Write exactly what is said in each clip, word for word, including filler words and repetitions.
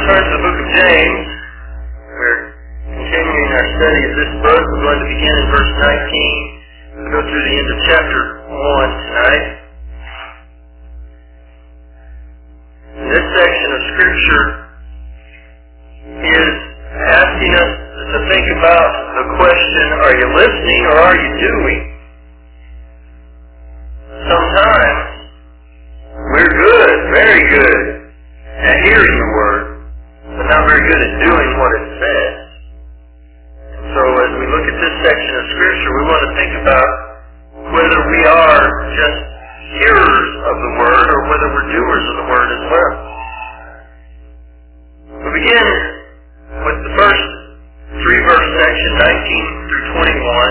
turn to the book of James. We're continuing our study of this book. We're going to begin in verse nineteen. We'll go through the end of chapter one tonight. This section of Scripture is asking us to think about the question, are you listening or are you doing? Sometimes we're good, very good, at hearing the Word, but not very good at doing what it says. And so as we look at this section of Scripture, we want to think about whether we are just hearers of the Word or whether we're doers of the Word as well. We begin with the first three-verse section, nineteen through twenty-one.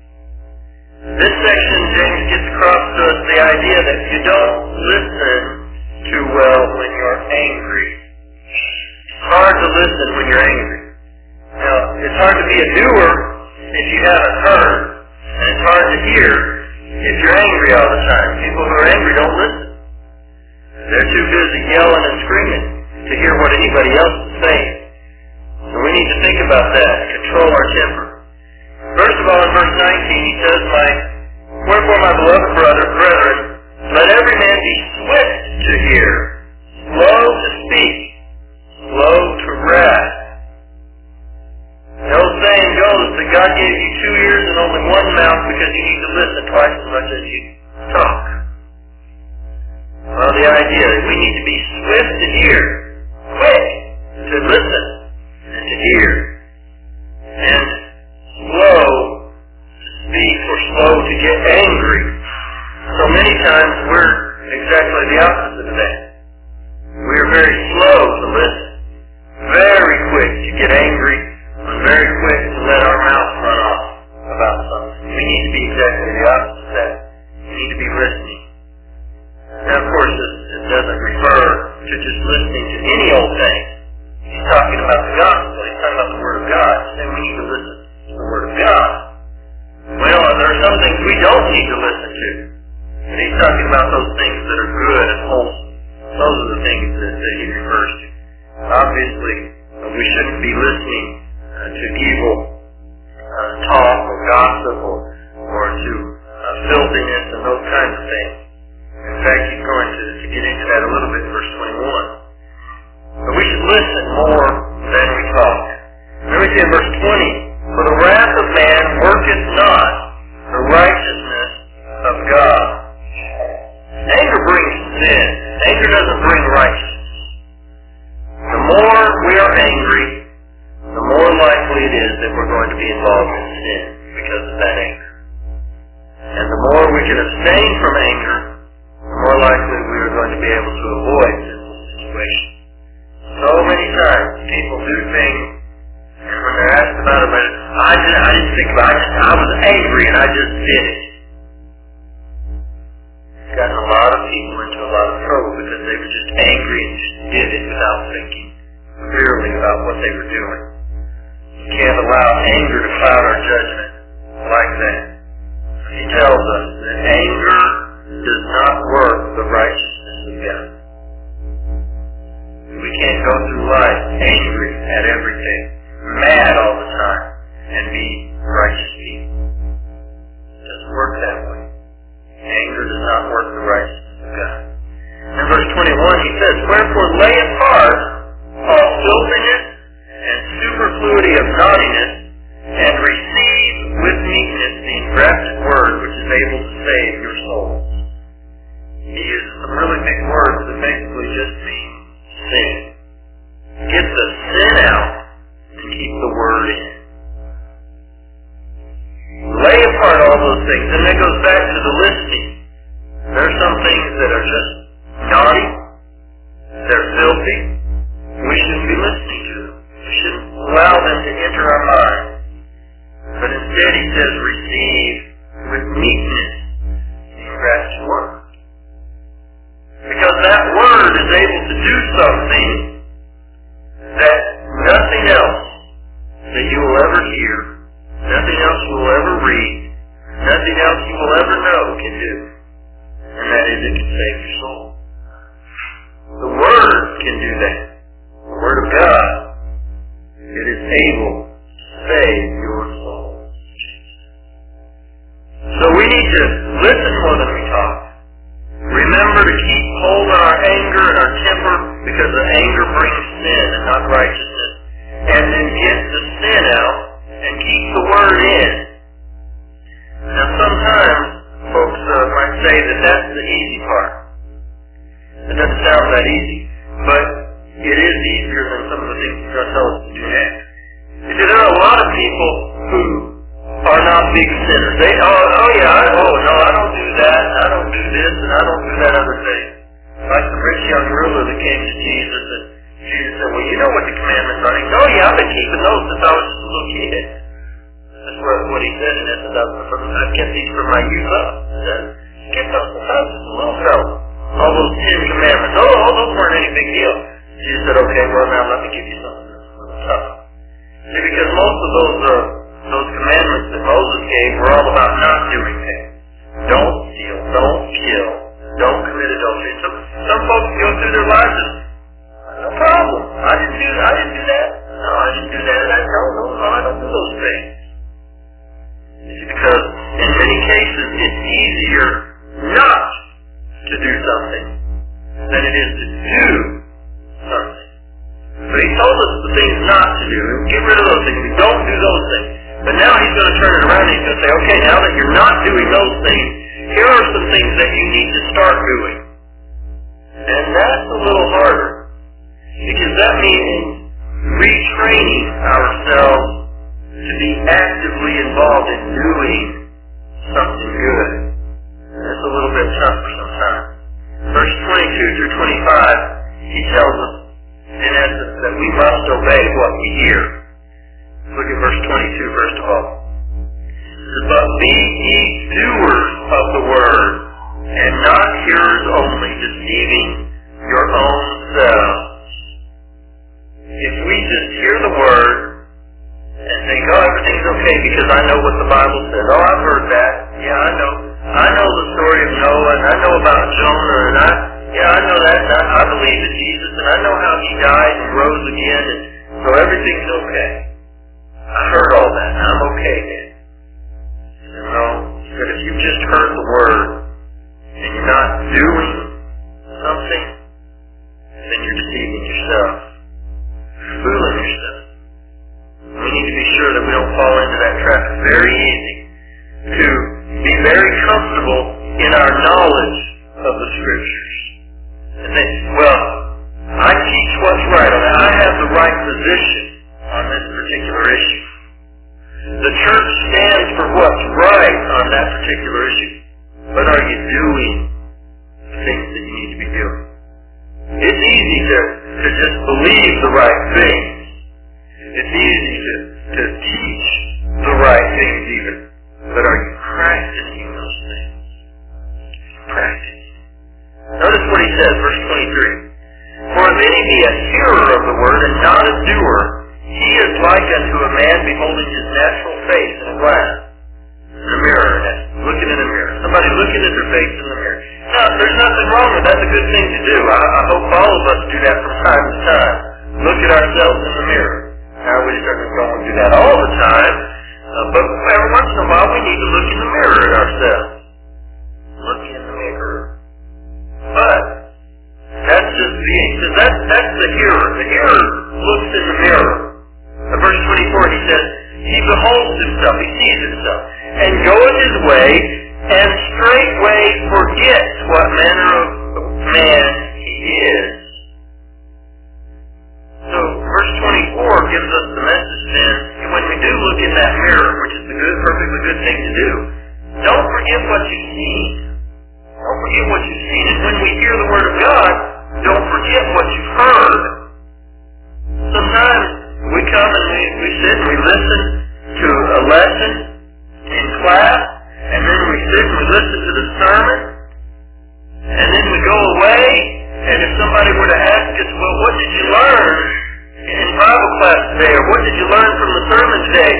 This section, James gets across to us the idea that you don't listen too well when you're angry. It's hard to listen when you're angry. Now, it's hard to be a doer if you haven't heard, and it's hard to hear if you're angry all the time. People who are angry don't listen. They're too busy yelling and screaming to hear what anybody else is saying. So we need to think about that, control our temper. First of all, in verse nineteen, he says, "My wherefore, my beloved brother, brethren, let every man be swift to hear, slow to speak, slow to wrath." The old saying goes that God gave you two ears and only one mouth because you need to listen twice as much as you talk. Well, the idea is we need to be swift to hear, quick to listen and to hear, and slow to speak or slow to get angry. So many times we're exactly the opposite of that. We're very slow to listen, very quick to get angry, and very quick to let our mouth run off about something. We need to be exactly the opposite of that. We need to be listening. Now, of course, this, this doesn't refer to just listening to any old thing. He's talking about the gospel. He's talking about the Word of God. He's saying we need to listen to the Word of God. Well, there are some things we don't need to listen to. And he's talking about those things that are good and wholesome. Those are the things that, that he refers to. Obviously, we shouldn't be listening uh, to evil uh, talk or gossip or, or to uh, filthiness and those kinds of things. In fact, he's going to, to get into that a little bit in verse twenty-one. But we should listen more than we talk. Then we see in verse twenty, "For the wrath of man worketh not the righteousness of God." Anger brings sin. Anger doesn't bring righteousness. The more we are angry, the more likely it is that we're going to be involved in sin because of that anger. And the more we can abstain from anger, the more likely we are going to be able to avoid sinful situations. So many times people do things, and when they're asked about it, I, just, I didn't think about it, I was angry and I just did it. It's gotten a lot of people into a lot of trouble because they were just angry and just did it without thinking clearly about what they were doing. You can't allow anger to cloud our judgment like that. He tells us that anger does not work the righteousness of God. We can't go through life angry at everything, mad all the time, and be righteous people. It doesn't work that way. Anger does not work the righteousness of God. In verse twenty-one, he says, "Wherefore lay apart all filthiness and superfluity of naughtiness, and receive with meekness the engrafted word which is able to save your souls." He uses some really big words that basically just mean sin. Get the sin out and keep the word in. Lay apart all those things. And that goes back to the listening. There are some things that are just naughty. They're filthy. We shouldn't be listening to them. We shouldn't allow them to enter our mind. But instead he says, receive with meekness the engrafted word. Because that word is able to do something that nothing else that you will ever hear, nothing else you will ever read, nothing else you will ever know can do. And that is, it can save your soul. The Word can do that. The Word of God some of the things He's going to tell us to do next. You see, there are a lot of people who are not big sinners. They, oh, oh yeah, I, oh no, I don't do that, and I don't do this, and I don't do that other thing. Like the rich young ruler that came to Jesus, and Jesus said, well, you know what the commandments are. He said, oh yeah, I've been keeping those since I was just a little kid. That's what, what he said in essence. I've kept these from my youth up. He said, kept those since I was just a little fellow. All those Ten Commandments. Oh, all those weren't any big deal. Jesus said, okay, well now let me give you something that's a little tough. See, because most of those uh, those commandments that Moses gave were all about not doing things. Don't steal, don't kill, don't commit adultery. Some, some folks go through their lives and, no problem. I didn't do I didn't do that. No, I didn't do that. I, no, no, no, I don't do those things. See, because in many cases it's easier not to do something than it is to do something. So he told us the things not to do. Get rid of those things. We don't do those things. But now he's going to turn it around and he's going to say, okay, now that you're not doing those things, here are some things that you need to start doing. And that's a little harder. Because that means retraining ourselves to be actively involved in doing something good. And it's a little bit tougher sometimes. Verse twenty-two through twenty-five, he tells us, in essence, that we must obey what we hear. Look at verse twenty-two, first of all. It says, but be ye doers of the word, and not hearers only, deceiving your own selves. If we just hear the word and think, oh, everything's okay because I know what the Bible says. Oh, I've heard that. Yeah, I know. I know the story of Noah, and I know about Jonah, and I, yeah, I know that, and I, I believe in Jesus, and I know how he died and rose again, and so everything's okay. I heard all that, and I'm okay then. You know, but if you've just heard the word, and you're not doing something, then you're deceiving yourself. Fooling yourself. We need to be sure that we don't fall into that trap. It's very easy to be very comfortable in our knowledge of the Scriptures. And think, well, I teach what's right, and I have the right position on this particular issue. The church stands for what's right on that particular issue. But are you doing the things that you need to be doing? It's easy to, to just believe the right things. It's easy to, to teach the right things even. But are you practicing those things? Practice. Notice what he says, verse twenty-three. For if any be a hearer of the word and not a doer, he is like unto a man beholding his natural face in a glass. In a mirror, looking in a mirror. Somebody looking at their face in the mirror. Now, there's nothing wrong with that. That's a good thing to do. I, I hope all of us do that from time to time. Look at ourselves in the mirror. Now, we certainly don't do that all the time, uh, but every once in a while we need to look in the mirror at ourselves. Look in the mirror. But that's just being, because that's, that's the hearer. The hearer looks in the mirror. Uh, verse twenty-four, he says, he beholds himself, he sees himself, and goeth his way, and straightway forgets what manner of man he is. So verse twenty-four gives us the message then, and when we do look in that mirror, which is a good, perfectly good thing to do, don't forget what you've seen. Don't forget what you've seen. And when we hear the Word of God, don't forget what you've heard. Sometimes we come and we, we sit and we listen to a lesson in class, and then we sit and we listen to the sermon, and then we go away, and if somebody were to ask us, well, what did you learn in Bible class today, or what did you learn from the sermon today?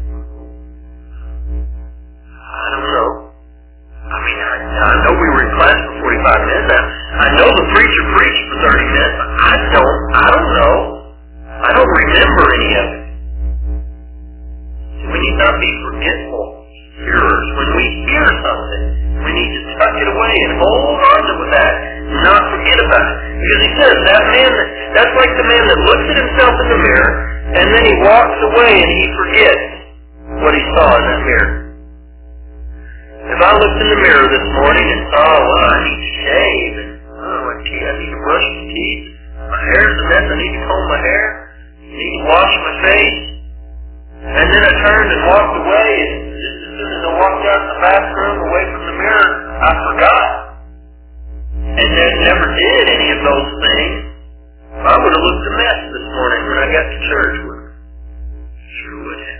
I don't know. I mean, I, I know we were in class for forty-five minutes. I, I know the preacher preached for thirty minutes. But I don't, I don't know. I don't remember any of it. So we need not be forgetful hearers. When we hear something, we need to tuck it away and hold on to that, not forget about it. Because he says, that man, that's like the man that looks at himself in the mirror, and then he walks away and he forgets what he saw in that mirror. If I looked in the mirror this morning and saw, well, I need to shave, and oh, my teeth, I need to brush my teeth, My hair's a mess. I need to comb my hair. I need to wash my face. And then I turned and walked away, and just as soon as I walked out of the bathroom away from the mirror, I forgot. And then never did any of those things. I would have looked a mess this morning when I got to church. Sure would have.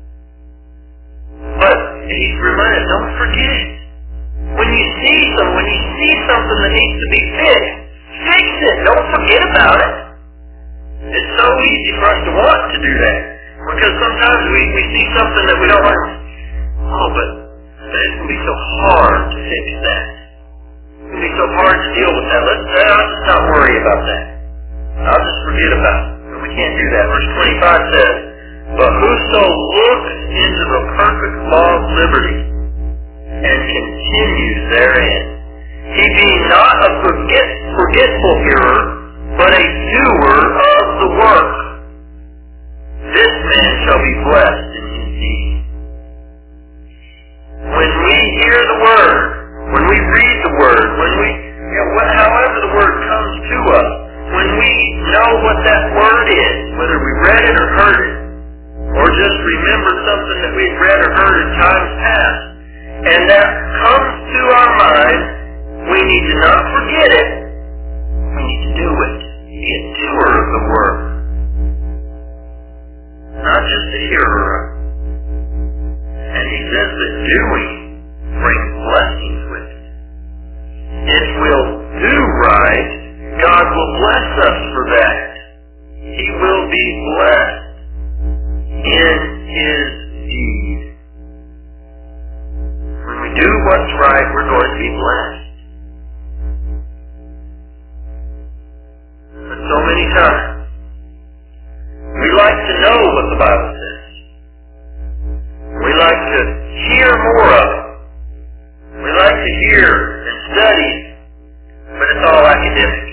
But he's reminded, don't forget it. When you see some, when you see something that needs to be fixed, fix it. Don't forget about it. It's so easy for us to want to do that. Because sometimes we, we see something that we don't like. Oh, but it can be so hard to fix that. It can be so hard to deal with that. Let's say, I'll just not worry about that. I'll just forget about it. But we can't do that. Verse twenty-five says, but whoso looks into the perfect law of liberty and continues therein, he being not a forget, forgetful hearer, but a doer of the work, this man shall be blessed in his deed. When we hear the word, when we read the word, when we, you know, what, however the word comes to us, when we know what that word is, whether we read it or heard it, or just remember something that we've read or heard in times past, and that comes to our mind, we need to not forget it. We need to do it. Be a doer of the word. Not just a hearer. And he says that doing brings blessings with it. If we'll do right, God will bless us for that. He will be blessed in his deed. When we do what's right, we're going to be blessed. But so many times, we like to know what the Bible says. We like to hear more of it. We like to hear and study, but it's all academic.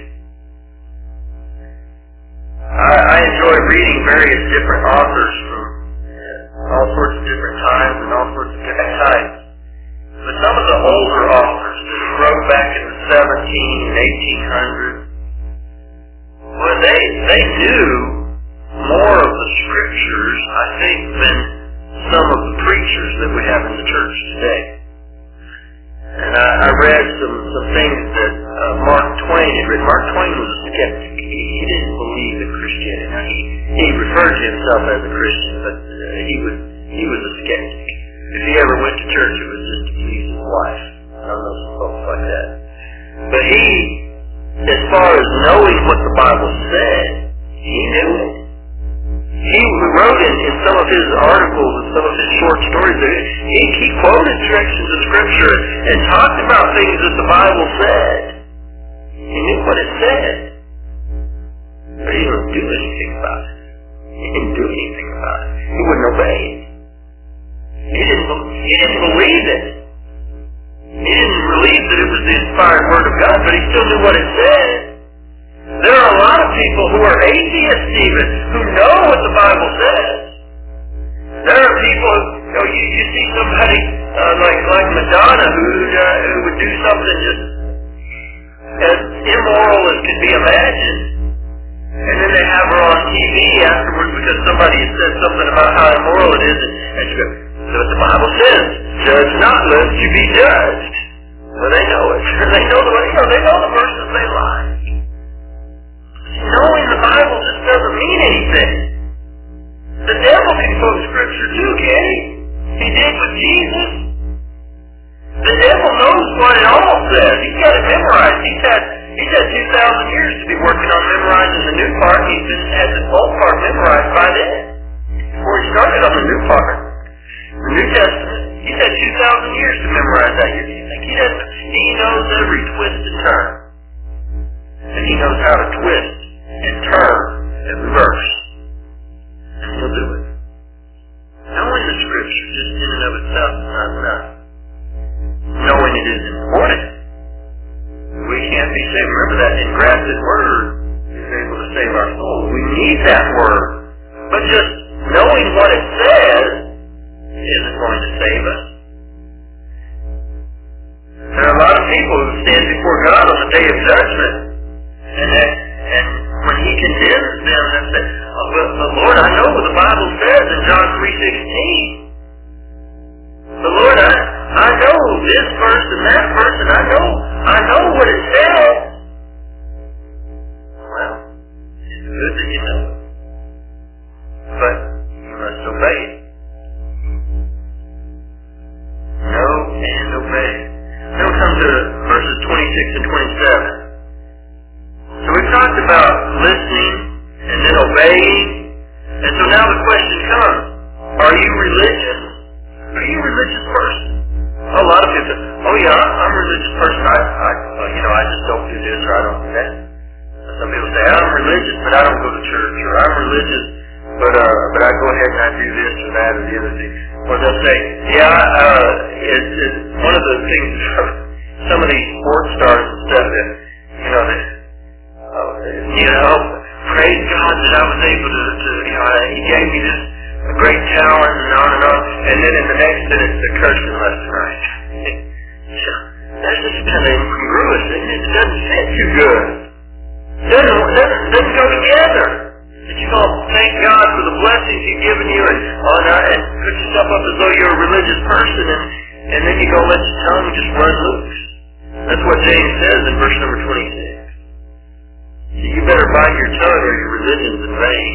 I, I enjoy reading various different authors from all sorts of different times and all sorts of different types. But some of the older authors that wrote back in the seventeen and eighteen hundreds, well, they, they knew more of the scriptures, I think, than some of the preachers that we have in the church today. And I, I read some, some things that uh, Mark Twain had written. Mark Twain was a skeptic. He, he didn't believe in Christianity. Now, he, he referred to himself as a Christian, but uh, he was he was a skeptic. If he ever went to church, it was just to please his wife. I don't know some folks like that. But he, as far as knowing what the Bible said, he knew it. He wrote in, in some of his articles and some of his short stories, he, he quoted sections of Scripture and talked about things that the Bible said. He knew what it said. But he didn't do anything about it. He didn't do anything about it. He wouldn't obey it. He didn't, he didn't believe it. He didn't believe that it was the inspired Word of God, but he still knew what it said. There are a lot of people who are atheists even, who know what the Bible says. There are people, you know, you, you see somebody uh, like like Madonna who, uh, who would do something just as immoral as could be imagined. And then they have her on T V afterwards because somebody has said something about how immoral it is. And, and she goes, so what the Bible says, judge not lest you be judged. Well, they know it. They know the, you know, they know the verses they like. Knowing the Bible just doesn't mean anything. The devil can quote Scripture too, can he? He did with Jesus. The devil knows what it all says. He's got it memorized. He's had he's had two thousand years to be working on memorizing the new part. He's been had the old part memorized by then. Before he started on the new part. The New Testament. He's had two thousand years to memorize that. You think he doesn't? He knows every twist and turn. And he knows how to twist and turn every verse. And he'll do it. Knowing the Scripture just in and of itself is not enough. Knowing it is important. We can't be saved. Remember that engrafted word is able to save our souls. We need that word. But just knowing what it says isn't going to save us. There are a lot of people who stand before God on the day of judgment. And, that, and three sixteen. But Lord, I, I know this verse and that verse, and I know, I know what it says. Well, it's good that you know it. But you must obey it. Know and obey. Then we'll come to verses twenty-six and twenty-seven. So we've talked about listening and then obeying. And so now the question comes, are you religious? Are you a religious person? A lot of people say, oh yeah, I'm a religious person. I, I uh, you know, I just don't do this or I don't do that. Some people say, I'm religious, but I don't go to church. Or I'm religious, but uh, but I go ahead and I do this or that or the other thing. Or they'll say, yeah, uh, it's, it's one of the things from some of these sports stars and stuff that, you know, that, uh, you know, praise God that I was able to, to you know, He gave me this a great talent and on and on, and then in the next minute they're cursing left and right. So, that's just kind of incongruous, and it doesn't fit too good. It doesn't, doesn't, doesn't go together. That you all thank God for the blessings He's given you and, on, uh, and put yourself up as though you're a religious person, and, and then you go let your tongue just run loose. That's what James says in verse number twenty-six. So you better bite your tongue or your religion's in vain.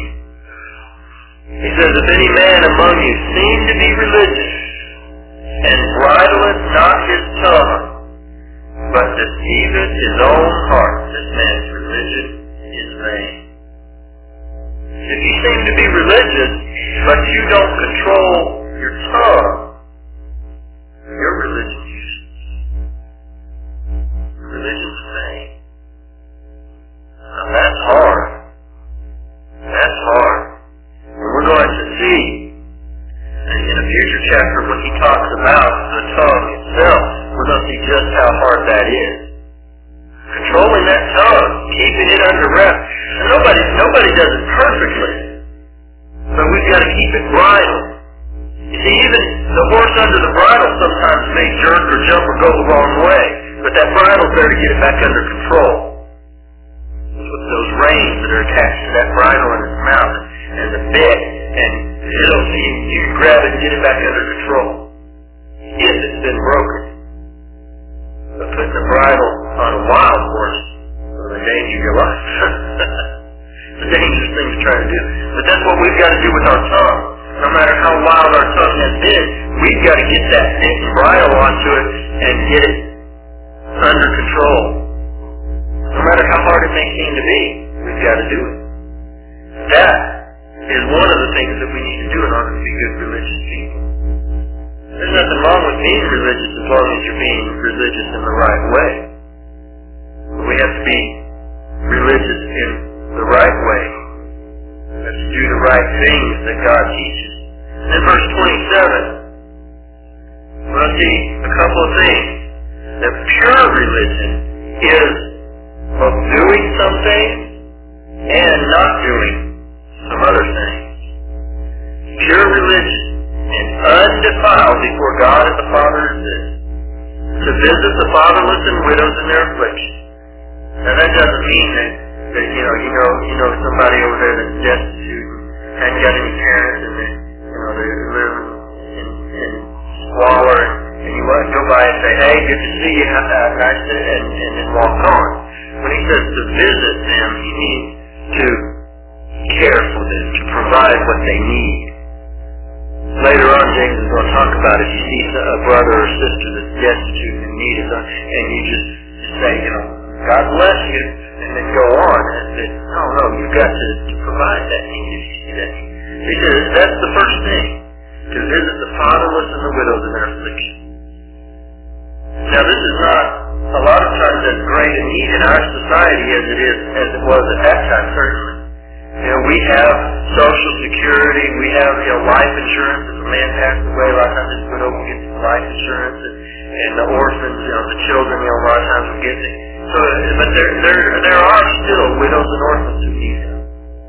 He says, if any man among you seem to be religious, and bridleth not his tongue, but deceiveth his own heart, this man's religion is vain. If you seem to be religious, but you don't control your tongue, your religion's useless. Religion's vain. Now that's hard. That's hard. We're going to see in a future chapter when he talks about the tongue itself, we're going to see just how hard that is. Controlling that tongue, keeping it under wraps. And nobody, nobody does it perfectly. But we've got to keep it bridled. You see, even the horse under the bridle sometimes may jerk or jump or go the wrong way. But that bridle's there to get it back under control. With those reins that are attached to that bridle in its mouth and the bit, and it'll see you can grab it and get it back under control if it's been broken. But putting the bridle on a wild horse will endanger your life. It's a dangerous thing to try to do. But that's what we've got to do with our tongue. No matter how wild our tongue has been, we've got to get that bit and bridle onto it and get it under control. No matter how hard it may seem to be, we've got to do it. That is one of the things that we need to do in order to be good religious people. There's nothing wrong with being religious as long as you're being religious in the right way. But we have to be religious in the right way. We have to do the right things that God teaches. In verse twenty-seven, we'll see a couple of things. That pure religion is both doing some things and not doing some other things. Pure religion and undefiled before God and the Father is this, to visit the fatherless and widows in their affliction. Now that doesn't mean that, that you know, you know, you know somebody over there that's destitute and hadn't got any parents and they, you know, they live in, in squalor and, and you want to go by and say, hey, good to see you, have that nice day, and, and then walk on. When he says to visit them, he means to care for them, to provide what they need. Later on, James is going to talk about if you see a brother or sister that's destitute and need it, and you just say, you know, God bless you, and then go on. And say, no, no, you've got to, to provide that need if you see that need. He says that's the first thing, to visit the fatherless and the widows in their affliction. Now, this is not a lot of times as great a need in our society as it is as it was at that time, certainly. You know, we have Social Security, we have, you know, life insurance. If a man passes away, a lot of times his widow will get some life insurance, and, and the orphans, you know, the children, you know, a lot of times will get it. So, but there, there, there are still widows and orphans who need help.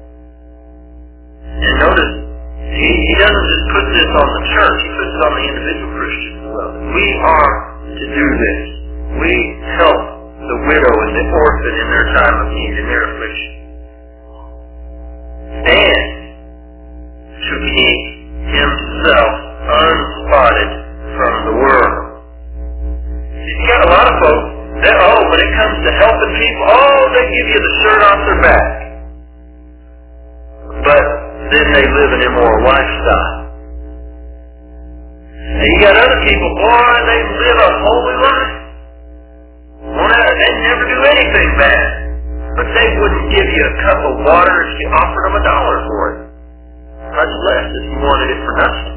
And notice, he, he doesn't just put this on the church; he puts it on the individual Christian as well. We are to do this. We help the widow and the orphan in their time of need, in their affliction. And to keep him then they live an immoral lifestyle. And you got other people, boy, they live a holy life. Well, they never do anything bad. But they wouldn't give you a cup of water if you offered them a dollar for it. Much less if you wanted it for nothing.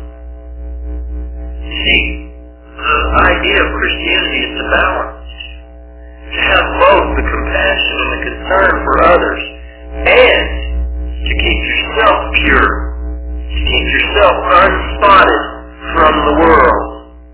See, the idea of Christianity is to balance. To have both the compassion and the concern for others, and to keep yourself pure, to keep yourself unspotted from the world.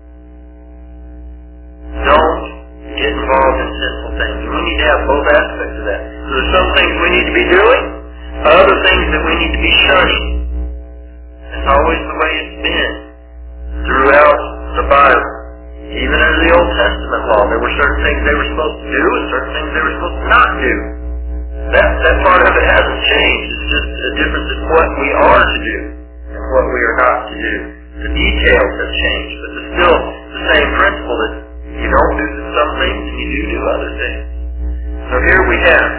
Don't get involved in sinful things. We need to have both aspects of that. So there's some things we need to be doing, other things that we need to be shunning. It's always the way it's been throughout the Bible. Even under the Old Testament law, there were certain things they were supposed to do and certain things they were supposed to not do. That, that part of it hasn't changed. It's just a difference in what we are to do and what we are not to do. The details have changed, but it's still the same principle that you don't do some things and you do do other things. So here we have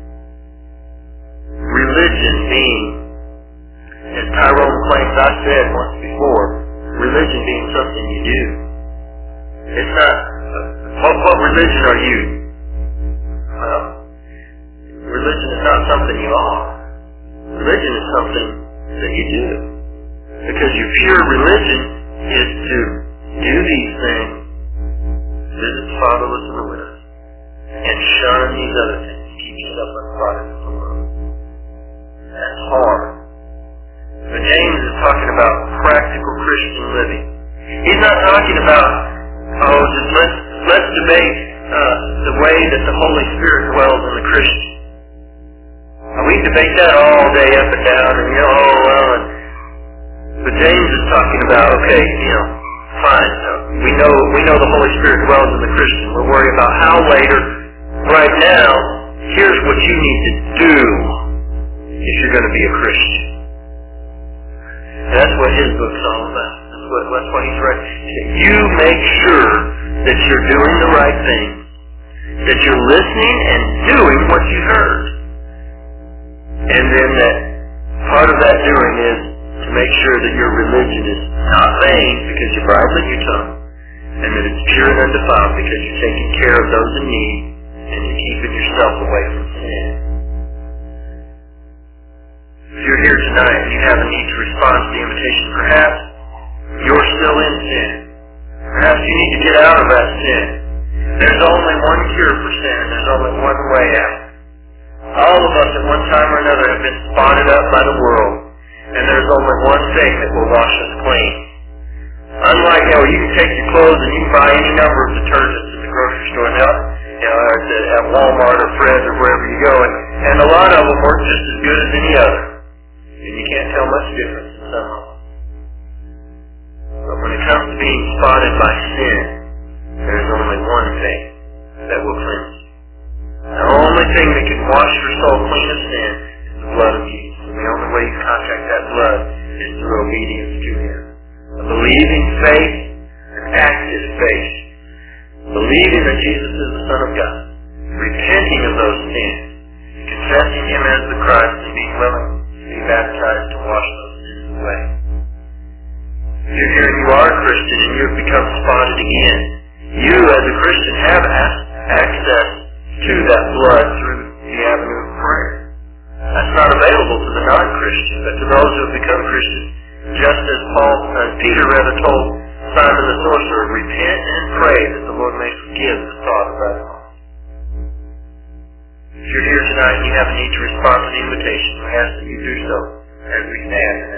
religion being, as Tyrone claims I said once before, religion being something you do. It's not, what, what religion are you? Well, religion is not something you are. Religion is something that you do. Because your pure religion is to do these things, visit the fatherless and the widows, and shun these other things, keep yourself unspotted from the world. That's hard. But James is talking about practical Christian living. He's not talking about, oh, just let's, let's debate uh, the way that the Holy Spirit dwells in the Christian. Uh, we debate that all day up and down, and you know, oh, well, and, but James is talking about, okay, you know, fine, uh, we know we know the Holy Spirit dwells in the Christian. We're worried about how later. Right now, here's what you need to do if you're going to be a Christian. That's what his book's all about. That's what, that's what he's writing. You make sure that you're doing the right thing, that you're listening and doing what you heard. And then that part of that doing is to make sure that your religion is not vain because you're bridling your tongue, and that it's pure and undefiled because you're taking care of those in need and you're keeping yourself away from sin. If you're here tonight and you have a need to respond to the invitation, perhaps you're still in sin. Perhaps you need to get out of that sin. There's only one cure for sin, and there's only one way out. All of us at one time or another have been spotted up by the world, and there's only one thing that will wash us clean. Unlike, you know, you can take your clothes and you can buy any number of detergents at the grocery store now, you know, or at Walmart or Fred's or wherever you go, and, and a lot of them work just as good as any other. And you can't tell much difference in some of them. But when it comes to being spotted by sin, there's only one thing that will cleanse you. The only thing that can wash your soul clean of sin is the blood of Jesus. And the only way you contact that blood is through obedience to Him. A believing faith, an active faith. Believing that Jesus is the Son of God. Repenting of those sins. Confessing Him as the Christ and being willing to be baptized to wash those sins away. If you're here and you are a Christian and you have become spotted again, you as a Christian have access to that blood through the avenue of prayer. That's not available to the non-Christian, but to those who have become Christians, just as Paul, uh, Peter rather told Simon the sorcerer, repent and pray that the Lord may forgive the thought of that heart. If you're here tonight and you have a need to respond to the invitation, we ask that you do so as we stand.